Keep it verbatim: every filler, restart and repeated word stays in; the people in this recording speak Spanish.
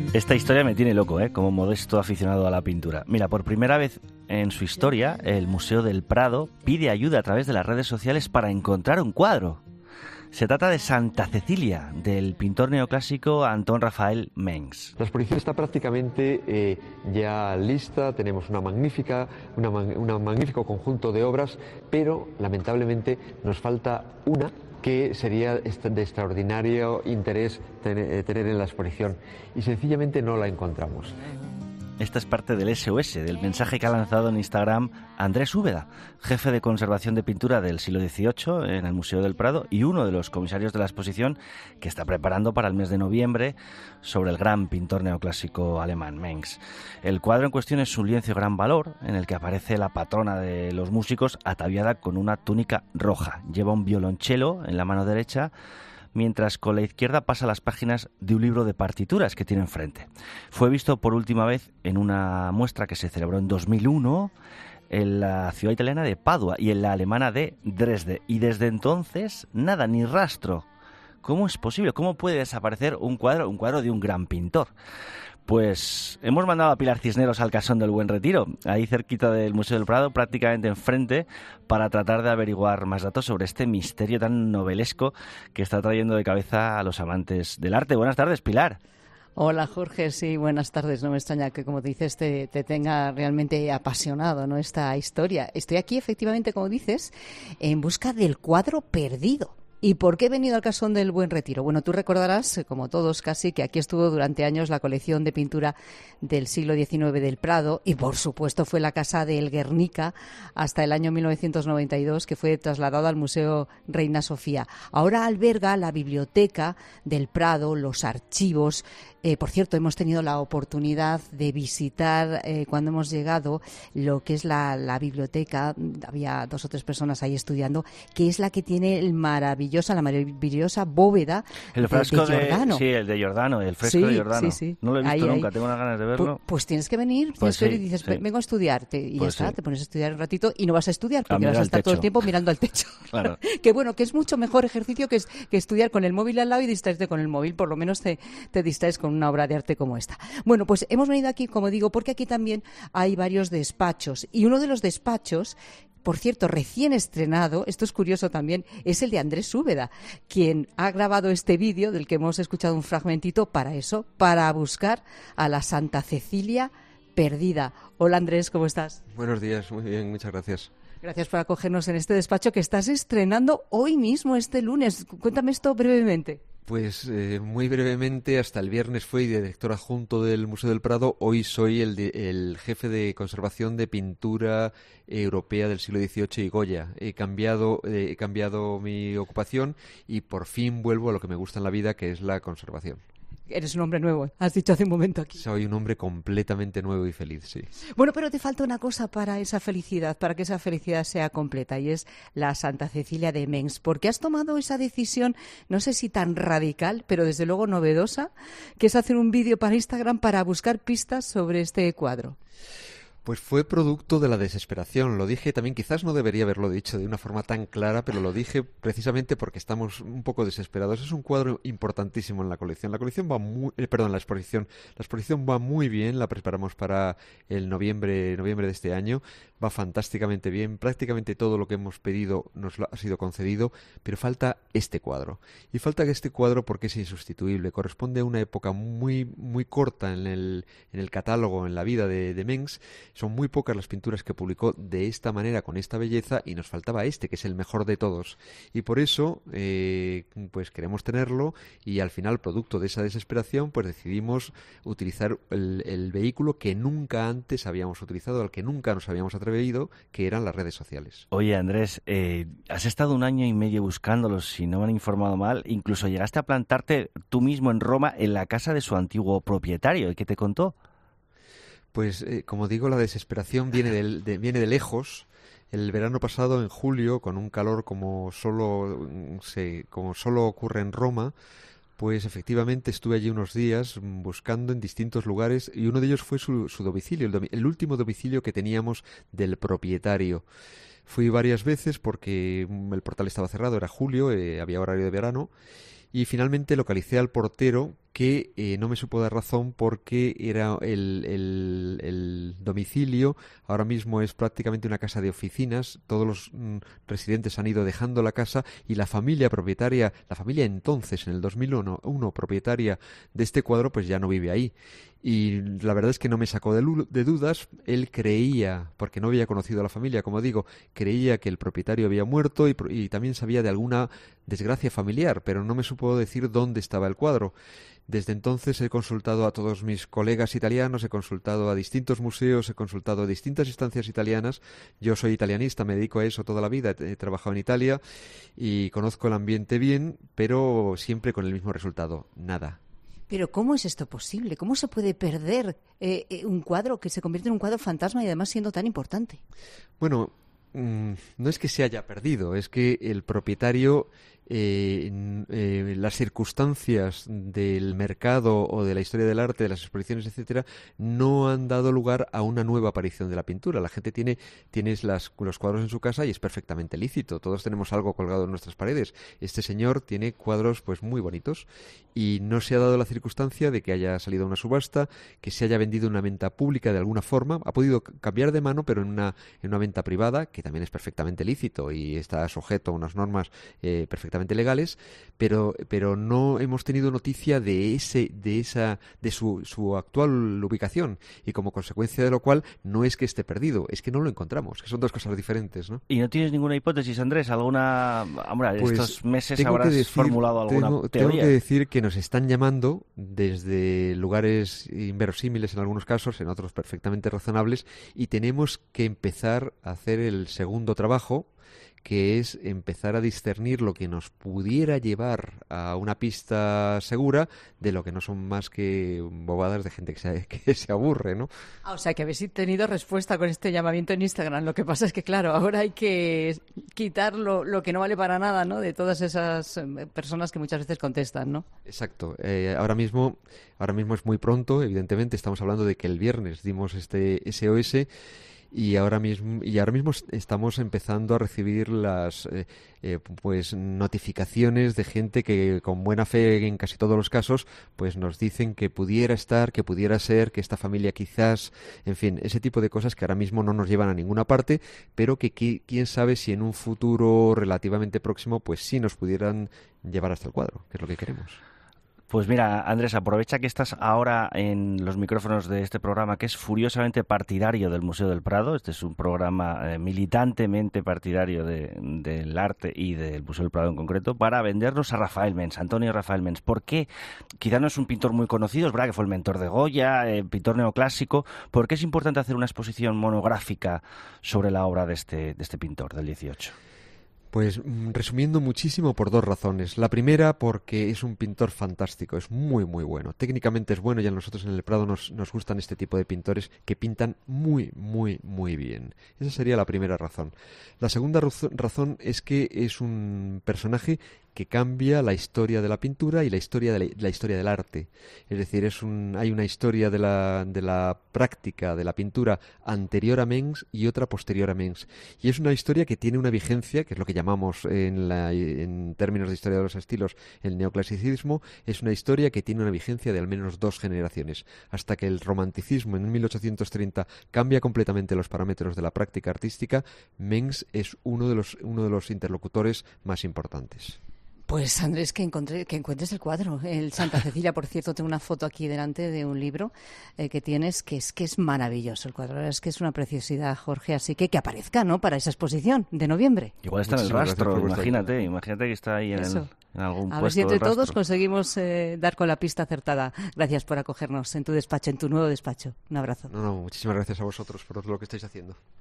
Esta historia me tiene loco, ¿eh? Como modesto aficionado a la pintura. Mira, por primera vez en su historia, el Museo del Prado pide ayuda a través de las redes sociales para encontrar un cuadro. Se trata de Santa Cecilia, del pintor neoclásico Anton Raphael Mengs. La exposición está prácticamente eh, ya lista, tenemos una magnífica, una, un magnífico conjunto de obras, pero lamentablemente nos falta una que sería de extraordinario interés tener en la exposición y sencillamente no la encontramos. Esta es parte del S O S, del mensaje que ha lanzado en Instagram Andrés Úbeda, jefe de conservación de pintura del siglo dieciocho en el Museo del Prado y uno de los comisarios de la exposición que está preparando para el mes de noviembre sobre el gran pintor neoclásico alemán Mengs. El cuadro en cuestión es un lienzo de gran valor en el que aparece la patrona de los músicos ataviada con una túnica roja. Lleva un violonchelo en la mano derecha, mientras con la izquierda pasa las páginas de un libro de partituras que tiene enfrente. Fue visto por última vez en una muestra que se celebró en dos mil uno en la ciudad italiana de Padua y en la alemana de Dresde. Y desde entonces, nada, ni rastro. ¿Cómo es posible? ¿Cómo puede desaparecer un cuadro, un cuadro de un gran pintor? Pues hemos mandado a Pilar Cisneros al Casón del Buen Retiro, ahí cerquita del Museo del Prado, prácticamente enfrente, para tratar de averiguar más datos sobre este misterio tan novelesco que está trayendo de cabeza a los amantes del arte. Buenas tardes, Pilar. Hola, Jorge. Sí, buenas tardes. No me extraña que, como dices, te, te tenga realmente apasionado, ¿no?, esta historia. Estoy aquí, efectivamente, como dices, en busca del cuadro perdido. ¿Y por qué he venido al Casón del Buen Retiro? Bueno, tú recordarás, como todos casi, que aquí estuvo durante años la colección de pintura del siglo diecinueve del Prado y, por supuesto, fue la casa del Guernica hasta el año mil novecientos noventa y dos, que fue trasladado al Museo Reina Sofía. Ahora alberga la biblioteca del Prado, los archivos. Eh, por cierto, hemos tenido la oportunidad de visitar, eh, cuando hemos llegado, lo que es la, la biblioteca. Había dos o tres personas ahí estudiando, que es la que tiene el maravilloso la maravillosa bóveda el fresco de, de Giordano. De, sí, el de Giordano, el fresco sí, de Giordano. Sí, sí. No lo he visto ahí, nunca, ahí. tengo unas ganas de verlo. Pues, pues tienes que venir, tienes pues que sí, venir y dices, sí. vengo a estudiarte. Y pues ya está, sí. te pones a estudiar un ratito y no vas a estudiar porque a vas a estar todo el tiempo mirando al techo. Claro. Que bueno, que es mucho mejor ejercicio que, es, que estudiar con el móvil al lado y distraerte con el móvil. Por lo menos te, te distraes con una obra de arte como esta. Bueno, pues hemos venido aquí, como digo, porque aquí también hay varios despachos. Y uno de los despachos, por cierto, recién estrenado, esto es curioso también, es el de Andrés Úbeda, quien ha grabado este vídeo del que hemos escuchado un fragmentito para eso, para buscar a la Santa Cecilia perdida. Hola, Andrés, ¿cómo estás? Buenos días, muy bien, muchas gracias. Gracias por acogernos en este despacho que estás estrenando hoy mismo, este lunes. Cuéntame esto brevemente. Pues eh, muy brevemente, hasta el viernes fui director adjunto del Museo del Prado, hoy soy el, de, el jefe de conservación de pintura europea del siglo dieciocho y Goya. He cambiado, eh, he cambiado mi ocupación y por fin vuelvo a lo que me gusta en la vida, que es la conservación. Eres un hombre nuevo, has dicho hace un momento aquí. Soy un hombre completamente nuevo y feliz, sí. Bueno, pero te falta una cosa para esa felicidad, para que esa felicidad sea completa, y es la Santa Cecilia de Mengs. ¿Por qué has tomado esa decisión, no sé si tan radical, pero desde luego novedosa, que es hacer un vídeo para Instagram para buscar pistas sobre este cuadro? Pues fue producto de la desesperación. Lo dije también, quizás no debería haberlo dicho de una forma tan clara, pero lo dije precisamente porque estamos un poco desesperados. Es un cuadro importantísimo en la colección. La colección va muy, eh, perdón, la exposición. La exposición va muy bien, la preparamos para el noviembre, noviembre de este año. Va fantásticamente bien. Prácticamente todo lo que hemos pedido nos lo ha sido concedido, pero falta este cuadro. Y falta que este cuadro porque es insustituible. Corresponde a una época muy, muy corta en el, en el catálogo, en la vida de, de Mengs. Son muy pocas las pinturas que publicó de esta manera, con esta belleza, y nos faltaba este, que es el mejor de todos. Y por eso, eh, pues queremos tenerlo, y al final, producto de esa desesperación, pues decidimos utilizar el, el vehículo que nunca antes habíamos utilizado, al que nunca nos habíamos atrevido, que eran las redes sociales. Oye, Andrés, eh, has estado un año y medio buscándolos, si no me han informado mal, incluso llegaste a plantarte tú mismo en Roma, en la casa de su antiguo propietario, ¿qué te contó? Pues, eh, como digo, la desesperación viene de, de, viene de lejos. El verano pasado, en julio, con un calor como solo, se, como solo ocurre en Roma, pues efectivamente estuve allí unos días buscando en distintos lugares y uno de ellos fue su, su domicilio, el, domi- el último domicilio que teníamos del propietario. Fui varias veces porque el portal estaba cerrado, era julio, eh, había horario de verano. Y finalmente localicé al portero, que eh, no me supo dar razón porque era el, el, el domicilio ahora mismo es prácticamente una casa de oficinas, todos los mm, residentes han ido dejando la casa y la familia propietaria, la familia entonces en el dos mil uno, uno propietaria de este cuadro pues ya no vive ahí. Y la verdad es que no me sacó de, de dudas. Él creía, porque no había conocido a la familia, como digo, creía que el propietario había muerto y, y también sabía de alguna desgracia familiar, pero no me supo decir dónde estaba el cuadro. Desde entonces he consultado a todos mis colegas italianos, he consultado a distintos museos, he consultado a distintas instancias italianas. Yo soy italianista, me dedico a eso toda la vida, he trabajado en Italia y conozco el ambiente bien, pero siempre con el mismo resultado, nada. Pero ¿cómo es esto posible? ¿Cómo se puede perder eh, eh, un cuadro que se convierte en un cuadro fantasma y además siendo tan importante? Bueno, mmm, no es que se haya perdido, es que el propietario, eh, eh, las circunstancias del mercado o de la historia del arte, de las exposiciones, etcétera, no han dado lugar a una nueva aparición de la pintura. La gente tiene, tiene las, los cuadros en su casa y es perfectamente lícito. Todos tenemos algo colgado en nuestras paredes. Este señor tiene cuadros pues muy bonitos y no se ha dado la circunstancia de que haya salido a una subasta, que se haya vendido en una venta pública de alguna forma. Ha podido cambiar de mano, pero en una, en una venta privada, que también es perfectamente lícito y está sujeto a unas normas eh, perfectamente legales, pero pero no hemos tenido noticia de ese de esa de su, su actual ubicación y como consecuencia de lo cual no es que esté perdido, es que no lo encontramos, que son dos cosas diferentes, ¿no? ¿Y no tienes ninguna hipótesis, Andrés? ¿Alguna, hombre, pues estos meses habrás decir, formulado alguna tengo, teoría? Tengo que decir que nos están llamando desde lugares inverosímiles en algunos casos, en otros perfectamente razonables, y tenemos que empezar a hacer el segundo trabajo, que es empezar a discernir lo que nos pudiera llevar a una pista segura de lo que no son más que bobadas de gente que se, que se aburre, ¿no? Ah, o sea, que habéis tenido respuesta con este llamamiento en Instagram. Lo que pasa es que, claro, ahora hay que quitar lo, lo que no vale para nada, ¿no?, de todas esas personas que muchas veces contestan, ¿no? Exacto. Eh, ahora mismo, ahora mismo es muy pronto, evidentemente. Estamos hablando de que el viernes dimos este S O S y ahora mismo y ahora mismo estamos empezando a recibir las eh, eh, pues notificaciones de gente que con buena fe en casi todos los casos pues nos dicen que pudiera estar, que pudiera ser, que esta familia quizás, en fin, ese tipo de cosas que ahora mismo no nos llevan a ninguna parte, pero que qui- quién sabe si en un futuro relativamente próximo pues sí nos pudieran llevar hasta el cuadro, que es lo que queremos. Pues mira, Andrés, aprovecha que estás ahora en los micrófonos de este programa que es furiosamente partidario del Museo del Prado. Este es un programa eh, militantemente partidario de, del arte y del Museo del Prado en concreto, para vendernos a Rafael Mengs, Antonio Rafael Mengs. ¿Por qué? Quizá no es un pintor muy conocido, es verdad que fue el mentor de Goya, eh, pintor neoclásico. ¿Por qué es importante hacer una exposición monográfica sobre la obra de este, de este pintor del dieciocho? Pues resumiendo muchísimo por dos razones. La primera porque es un pintor fantástico, es muy muy bueno. Técnicamente es bueno y a nosotros en el Prado nos, nos gustan este tipo de pintores que pintan muy muy muy bien. Esa sería la primera razón. La segunda razón es que es un personaje que cambia la historia de la pintura y la historia de la, la historia del arte. Es decir, es un, hay una historia de la, de la práctica de la pintura anterior a Mengs y otra posterior a Mengs. Y es una historia que tiene una vigencia, que es lo que llamamos en, la, en términos de historia de los estilos el neoclasicismo, es una historia que tiene una vigencia de al menos dos generaciones, hasta que el romanticismo en mil ochocientos treinta cambia completamente los parámetros de la práctica artística. Mengs es uno de los, uno de los interlocutores más importantes. Pues Andrés, que, encontré, que encuentres el cuadro, el Santa Cecilia. Por cierto, tengo una foto aquí delante de un libro eh, que tienes, que es que es maravilloso el cuadro. La verdad es que es una preciosidad, Jorge, así que que aparezca, ¿no?, para esa exposición de noviembre. Igual está Muchísimas en el rastro, imagínate, ayuda. imagínate que está ahí en, el, en algún A puesto ver si entre del rastro. todos conseguimos eh, dar con la pista acertada. Gracias por acogernos en tu despacho, en tu nuevo despacho. Un abrazo. No, no, muchísimas gracias a vosotros por lo que estáis haciendo.